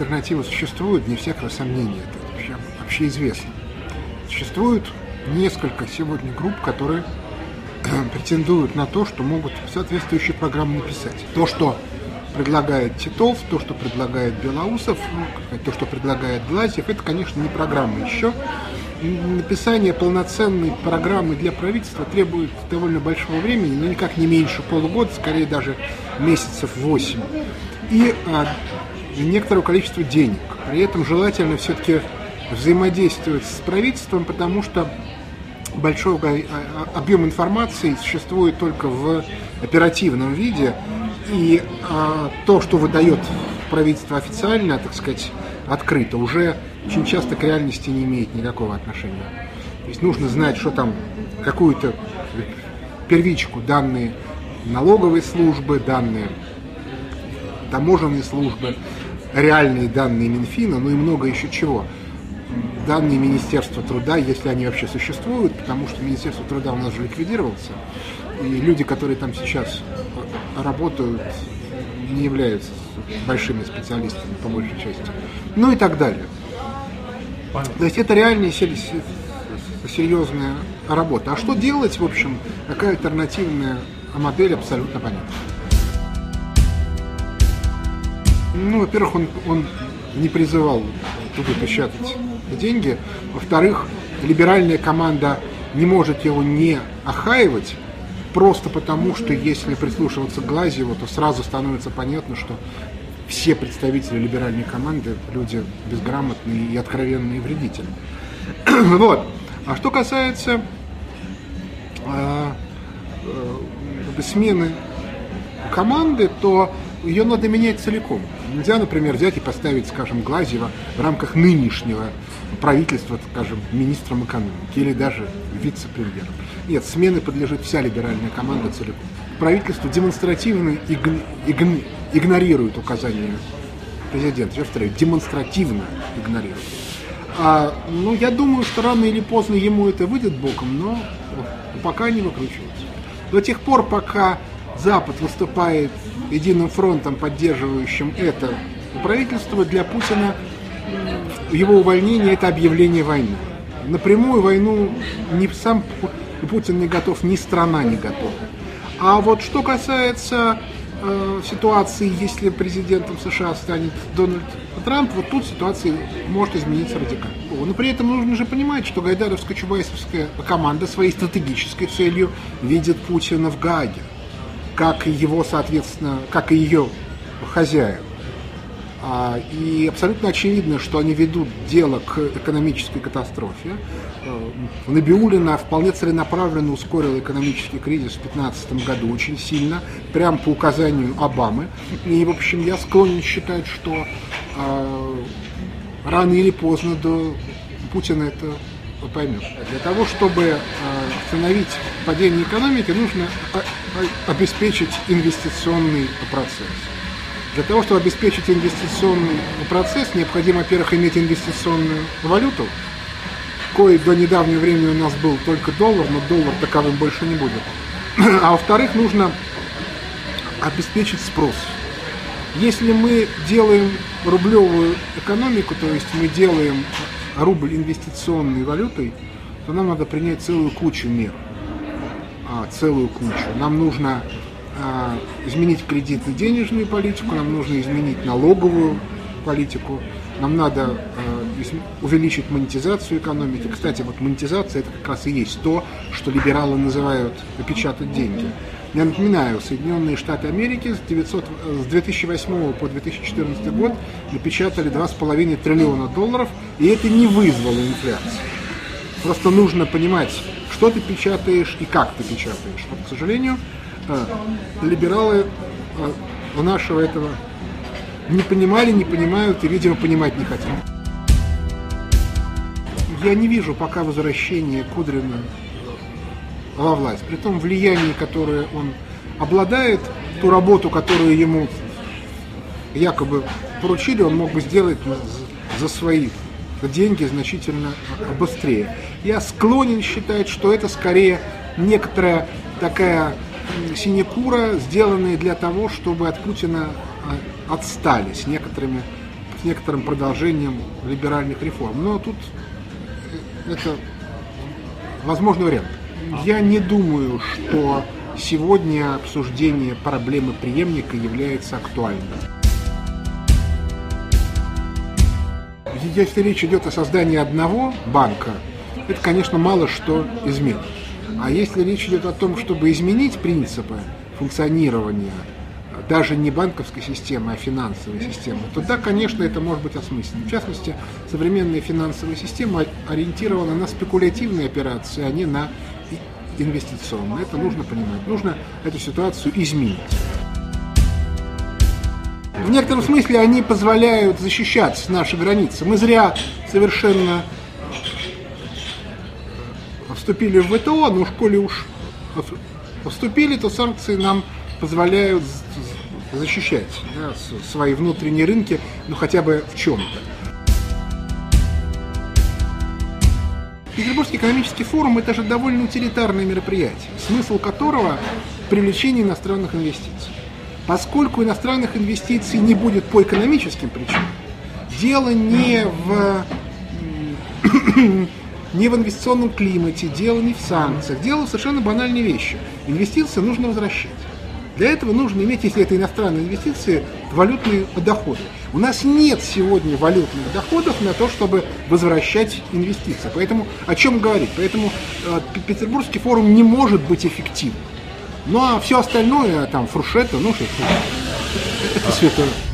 альтернатива существует, вне всякого сомнения, это общеизвестно. Существует несколько сегодня групп, которые претендуют на то, что могут соответствующие программы написать. То, что предлагает Титов, то, что предлагает Белоусов, то, что предлагает Глазьев, это, конечно, не программа еще. Написание полноценной программы для правительства требует довольно большого времени, но никак не меньше полугода, скорее даже месяцев 8. И некоторого количества денег. При этом желательно все-таки взаимодействовать с правительством, потому что большой объем информации существует только в оперативном виде, и то, что выдает правительство официально, так сказать, открыто, уже очень часто к реальности не имеет никакого отношения. То есть нужно знать, что там какую-то первичку, данные налоговой службы, данные таможенной службы, реальные данные Минфина, ну и много еще чего. Данные Министерства труда, если они вообще существуют, потому что Министерство труда у нас же ликвидировался, и люди, которые там сейчас работают, не являются большими специалистами по большей части. Ну и так далее. То есть это реальная серьезная работа. А что делать, в общем, какая альтернативная модель, абсолютно понятна. Ну, во-первых, он не призывал туда печатать деньги. Во-вторых, либеральная команда не может его не охаивать, просто потому, что если прислушиваться к Глазьеву, то сразу становится понятно, что все представители либеральной команды люди безграмотные и откровенные вредители. Вот. А что касается смены команды, то ее надо менять целиком. Нельзя, например, взять и поставить, скажем, Глазьева в рамках нынешнего правительства, скажем, министром экономики или даже вице-премьером. Нет, смене подлежит вся либеральная команда целиком. Правительство демонстративно игнорирует указания президента. Я повторяю, демонстративно игнорирует. Ну, я думаю, что рано или поздно ему это выйдет боком, но пока не выкручивается. До тех пор, пока Запад выступает единым фронтом, поддерживающим это правительство, для Путина его увольнение – это объявление войны. Напрямую войну ни сам Путин не готов, ни страна не готова. А вот что касается ситуации, если президентом США станет Дональд Трамп, вот тут ситуация может измениться радикально. Но при этом нужно же понимать, что Гайдаровско-Чубайсовская команда своей стратегической целью видит Путина в Гааге, как и его, соответственно, как и ее хозяин. И абсолютно очевидно, что они ведут дело к экономической катастрофе. Набиуллина вполне целенаправленно ускорила экономический кризис в 2015 году очень сильно, прямо по указанию Обамы. И, в общем, я склонен считать, что рано или поздно Путин это поймет. Для того, чтобы остановить падение экономики, нужно обеспечить инвестиционный процесс. Для того, чтобы обеспечить инвестиционный процесс, необходимо, во-первых, иметь инвестиционную валюту, кое до недавнего времени у нас был только доллар, но доллар таковым больше не будет. А во-вторых, нужно обеспечить спрос. Если мы делаем рублевую экономику, то есть мы делаем рубль инвестиционной валютой, то нам надо принять целую кучу мер. Целую кучу. Нам нужно изменить кредитно-денежную политику, нам нужно изменить налоговую политику, нам надо увеличить монетизацию экономики. Кстати, вот монетизация – это как раз и есть то, что либералы называют «печатать деньги». Я напоминаю, Соединенные Штаты Америки с 2008 по 2014 год напечатали $2,5 триллиона, и это не вызвало инфляции. Просто нужно понимать, что ты печатаешь и как ты печатаешь. Вот, к сожалению, либералы нашего этого не понимали, не понимают и, видимо, понимать не хотят. Я не вижу пока возвращения Кудрина во власть. При том влиянии, которое он обладает, ту работу, которую ему якобы поручили, он мог бы сделать за свои деньги значительно быстрее. Я склонен считать, что это скорее некоторая такая синекура, сделанная для того, чтобы от Путина отстали с некоторыми некоторым продолжением либеральных реформ. Но тут это возможный вариант. Я не думаю, что сегодня обсуждение проблемы преемника является актуальным. Если речь идет о создании одного банка, это, конечно, мало что изменит. А если речь идет о том, чтобы изменить принципы функционирования даже не банковской системы, а финансовой системы, то да, конечно, это может быть осмысленно. В частности, современная финансовая система ориентирована на спекулятивные операции, а не на инвестиционные. Это нужно понимать. Нужно эту ситуацию изменить. В некотором смысле они позволяют защищать наши границы. Мы зря совершенно вступили в ВТО, но коли уж вступили, то санкции нам позволяют защищать, да, свои внутренние рынки, ну хотя бы в чем-то. Петербургский экономический форум – это же довольно утилитарное мероприятие, смысл которого – привлечение иностранных инвестиций. Поскольку иностранных инвестиций не будет по экономическим причинам, дело не в инвестиционном климате, дело не в санкциях, дело в совершенно банальной вещи. Инвестиции нужно возвращать. Для этого нужно иметь, если это иностранные инвестиции, валютные доходы. У нас нет сегодня валютных доходов на то, чтобы возвращать инвестиции. Поэтому о чем говорить? Поэтому Петербургский форум не может быть эффективным. Ну а все остальное, там, фуршета, ну что это святое.